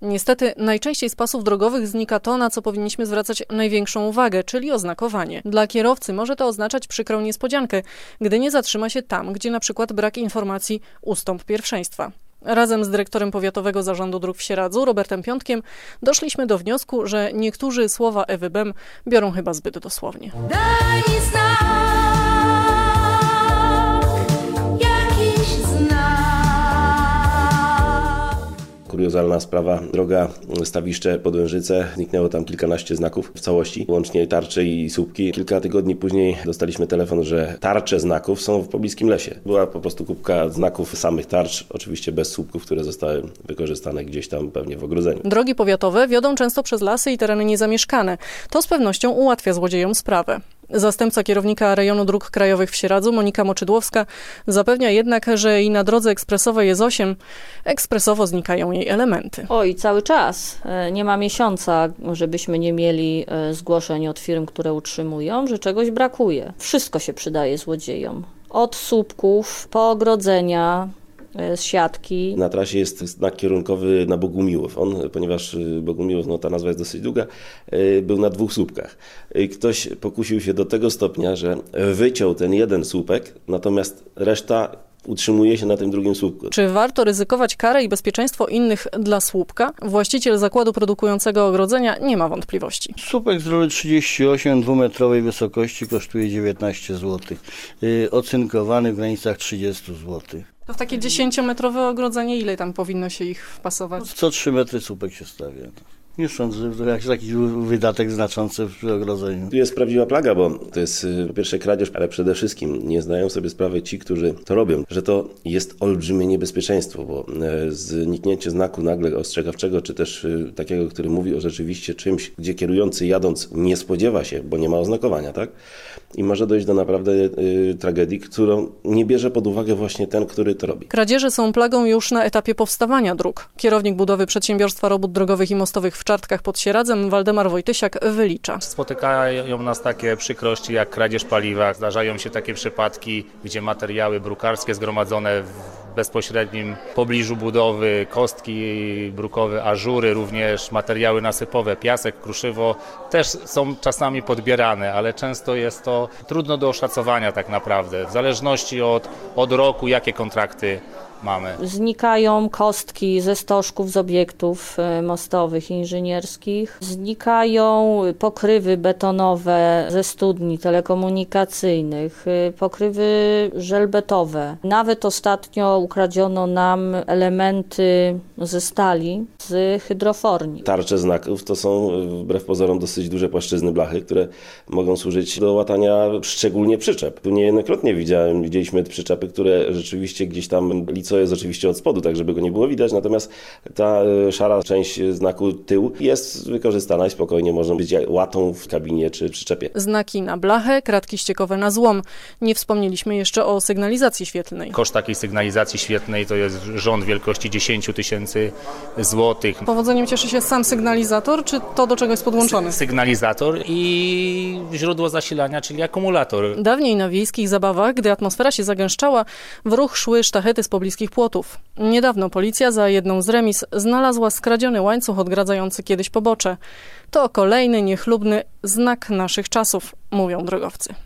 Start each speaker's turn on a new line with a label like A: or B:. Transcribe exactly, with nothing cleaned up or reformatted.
A: Niestety najczęściej z pasów drogowych znika to, na co powinniśmy zwracać największą uwagę, czyli oznakowanie. Dla kierowcy może to oznaczać przykrą niespodziankę, gdy nie zatrzyma się tam, gdzie na przykład brak informacji ustąp pierwszeństwa. Razem z dyrektorem Powiatowego Zarządu Dróg w Sieradzu, Robertem Piątkiem, doszliśmy do wniosku, że niektórzy słowa Ewy Bem biorą chyba zbyt dosłownie.
B: Daj mi znak, jakiś znak.
C: Kuriozalna sprawa, droga Stawiszcze-Podłężyce, zniknęło tam kilkanaście znaków w całości, łącznie tarcze i słupki. Kilka tygodni później dostaliśmy telefon, że tarcze znaków są w pobliskim lesie. Była po prostu kubka znaków samych tarcz, oczywiście bez słupków, które zostały wykorzystane gdzieś tam pewnie w ogrodzeniu.
A: Drogi powiatowe wiodą często przez lasy i tereny niezamieszkane. To z pewnością ułatwia złodziejom sprawę. Zastępca kierownika rejonu dróg krajowych w Sieradzu, Monika Moczydłowska, zapewnia jednak, że i na drodze ekspresowej S osiem ekspresowo znikają jej elementy.
D: Oj, cały czas. Nie ma miesiąca, żebyśmy nie mieli zgłoszeń od firm, które utrzymują, że czegoś brakuje. Wszystko się przydaje złodziejom. Od słupków, po ogrodzenia, z siatki.
C: Na trasie jest znak kierunkowy na Bogumiłów. On, ponieważ Bogumiłów, no ta nazwa jest dosyć długa, był na dwóch słupkach. Ktoś pokusił się do tego stopnia, że wyciął ten jeden słupek, natomiast reszta utrzymuje się na tym drugim słupku.
A: Czy warto ryzykować karę i bezpieczeństwo innych dla słupka? Właściciel zakładu produkującego ogrodzenia nie ma wątpliwości.
E: Słupek z rury trzydzieści osiem dwumetrowej wysokości kosztuje dziewiętnaście złotych. Yy, ocynkowany w granicach trzydzieści złotych.
A: To w takie dziesięciometrowe ogrodzenie ile tam powinno się ich wpasować?
E: Co trzy metry słupek się stawia. Nie sądzę, że to jakiś taki wydatek znaczący przy ogrodzeniu.
C: Tu jest prawdziwa plaga, bo to jest po pierwsze kradzież, ale przede wszystkim nie zdają sobie sprawy ci, którzy to robią, że to jest olbrzymie niebezpieczeństwo, bo zniknięcie znaku nagle ostrzegawczego, czy też takiego, który mówi o rzeczywiście czymś, gdzie kierujący jadąc nie spodziewa się, bo nie ma oznakowania, tak? I może dojść do naprawdę y, tragedii, którą nie bierze pod uwagę właśnie ten, który to robi.
A: Kradzieże są plagą już na etapie powstawania dróg. Kierownik budowy Przedsiębiorstwa Robót Drogowych i Mostowych w Czartkach pod Sieradzem, Waldemar Wojtysiak, wylicza.
F: Spotykają nas takie przykrości jak kradzież paliwa. Zdarzają się takie przypadki, gdzie materiały brukarskie zgromadzone w bezpośrednim pobliżu budowy, kostki brukowe, ażury, również materiały nasypowe, piasek, kruszywo też są czasami podbierane, ale często jest to trudno do oszacowania tak naprawdę, w zależności od, od roku, jakie kontrakty mamy.
D: Znikają kostki ze stożków z obiektów mostowych i inżynierskich. Znikają pokrywy betonowe ze studni telekomunikacyjnych, pokrywy żelbetowe. Nawet ostatnio ukradziono nam elementy ze stali z hydroforni.
C: Tarcze znaków to są wbrew pozorom dosyć duże płaszczyzny blachy, które mogą służyć do łatania szczególnie przyczep. Tu niejednokrotnie widziałem, widzieliśmy przyczepy, które rzeczywiście gdzieś tam lico jest oczywiście od spodu, tak żeby go nie było widać, natomiast ta szara część znaku tył jest wykorzystana i spokojnie można być łatą w kabinie czy przyczepie.
A: Znaki na blachę, kratki ściekowe na złom. Nie wspomnieliśmy jeszcze o sygnalizacji świetlnej.
F: Koszt takiej sygnalizacji świetlnej to jest rząd wielkości dziesięć tysięcy złotych.
A: Powodzeniem cieszy się sam sygnalizator, czy to do czego jest podłączony?
F: Sygnalizator i źródło zasilania, czyli akumulator.
A: Dawniej na wiejskich zabawach, gdy atmosfera się zagęszczała, w ruch szły sztachety z pobliskich płotów. Niedawno policja za jedną z remis znalazła skradziony łańcuch odgradzający kiedyś pobocze. To kolejny niechlubny znak naszych czasów, mówią drogowcy.